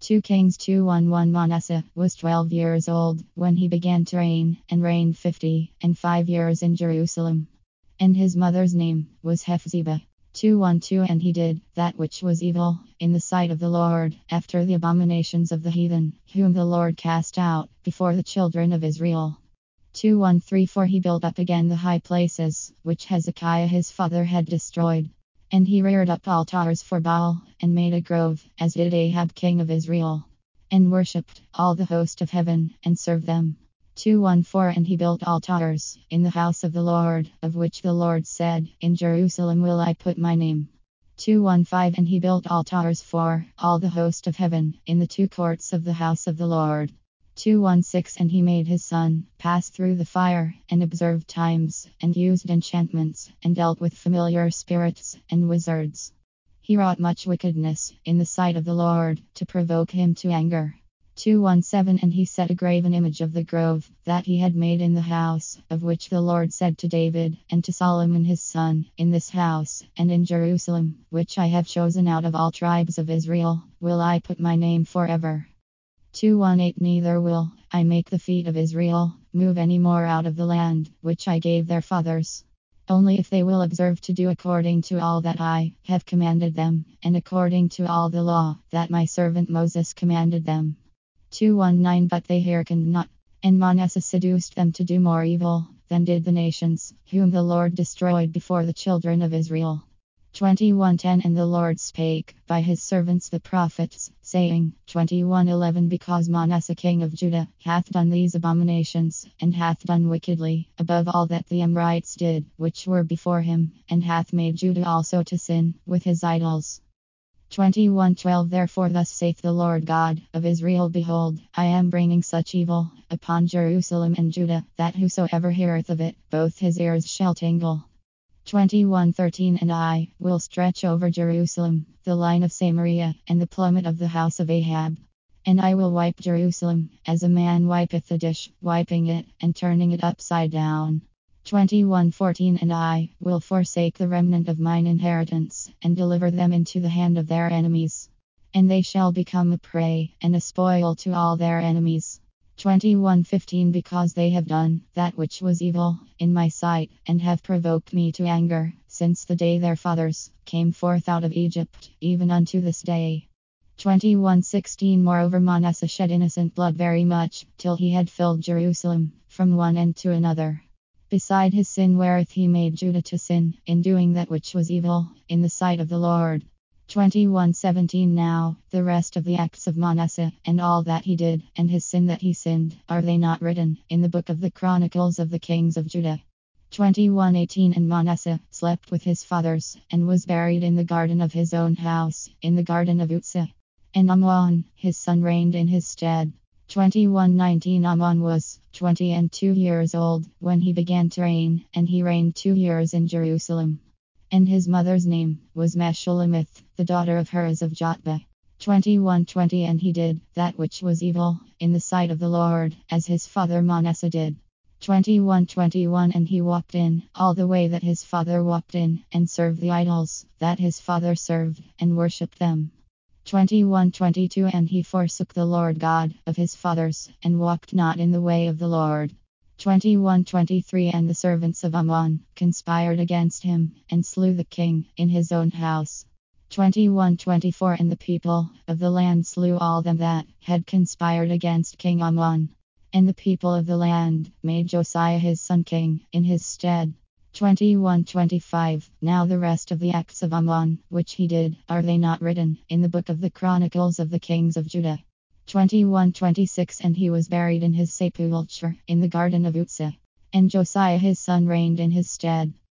2 Kings 2:11 Manasseh was 12 years old when he began to reign, and reigned 50 and 5 years in Jerusalem. And his mother's name was Hephzibah. 2:12 And he did that which was evil in the sight of the Lord, after the abominations of the heathen, whom the Lord cast out before the children of Israel. 2:13 For he built up again the high places, which Hezekiah his father had destroyed. And he reared up altars for Baal, and made a grove, as did Ahab king of Israel, and worshipped all the host of heaven, and served them. 2:14 And he built altars in the house of the Lord, of which the Lord said, In Jerusalem will I put my name. 2:15 And he built altars for all the host of heaven, in the two courts of the house of the Lord. 2:16 And he made his son pass through the fire, and observed times, and used enchantments, and dealt with familiar spirits and wizards. He wrought much wickedness in the sight of the Lord, to provoke him to anger. 2:17 And he set a graven image of the grove that he had made in the house, of which the Lord said to David and to Solomon his son, In this house, and in Jerusalem, which I have chosen out of all tribes of Israel, will I put my name forever. 2:18 Neither will I make the feet of Israel move any more out of the land which I gave their fathers, only if they will observe to do according to all that I have commanded them, and according to all the law that my servant Moses commanded them. 2:19 But they hearkened not, and Manasseh seduced them to do more evil than did the nations, whom the Lord destroyed before the children of Israel. 21:10 And the Lord spake by his servants the prophets, saying, 21:11 Because Manasseh king of Judah hath done these abominations, and hath done wickedly, above all that the Amorites did, which were before him, and hath made Judah also to sin with his idols. 21:12 Therefore thus saith the Lord God of Israel, Behold, I am bringing such evil upon Jerusalem and Judah, that whosoever heareth of it, both his ears shall tingle. 21:13 And I will stretch over Jerusalem the line of Samaria, and the plummet of the house of Ahab. And I will wipe Jerusalem, as a man wipeth a dish, wiping it, and turning it upside down. 21:14 And I will forsake the remnant of mine inheritance, and deliver them into the hand of their enemies. And they shall become a prey and a spoil to all their enemies. 21:15 Because they have done that which was evil in my sight, and have provoked me to anger, since the day their fathers came forth out of Egypt, even unto this day. 21:16 Moreover Manasseh shed innocent blood very much, till he had filled Jerusalem from one end to another. Beside his sin wherewith he made Judah to sin, in doing that which was evil in the sight of the Lord. 21:17 Now the rest of the acts of Manasseh, and all that he did, and his sin that he sinned, are they not written in the book of the Chronicles of the kings of Judah? 21:18 And Manasseh slept with his fathers, and was buried in the garden of his own house, in the garden of Uzzah. And Amon his son reigned in his stead. 21:19 Amon was 22 years old when he began to reign, and he reigned 2 years in Jerusalem. And his mother's name was Meshullemith, the daughter of Hurz of Jotbah. 21:20 And he did that which was evil in the sight of the Lord, as his father Manasseh did. 21:21 And he walked in all the way that his father walked in, and served the idols that his father served, and worshipped them. 21:22 And he forsook the Lord God of his fathers, and walked not in the way of the Lord. 21:23 And the servants of Amon conspired against him, and slew the king in his own house. 21:24 And the people of the land slew all them that had conspired against King Amon. And the people of the land made Josiah his son king in his stead. 21:25 Now the rest of the acts of Amon, which he did, are they not written in the book of the Chronicles of the kings of Judah? 21:26 And he was buried in his sepulchre in the garden of Uzzah. And Josiah his son reigned in his stead.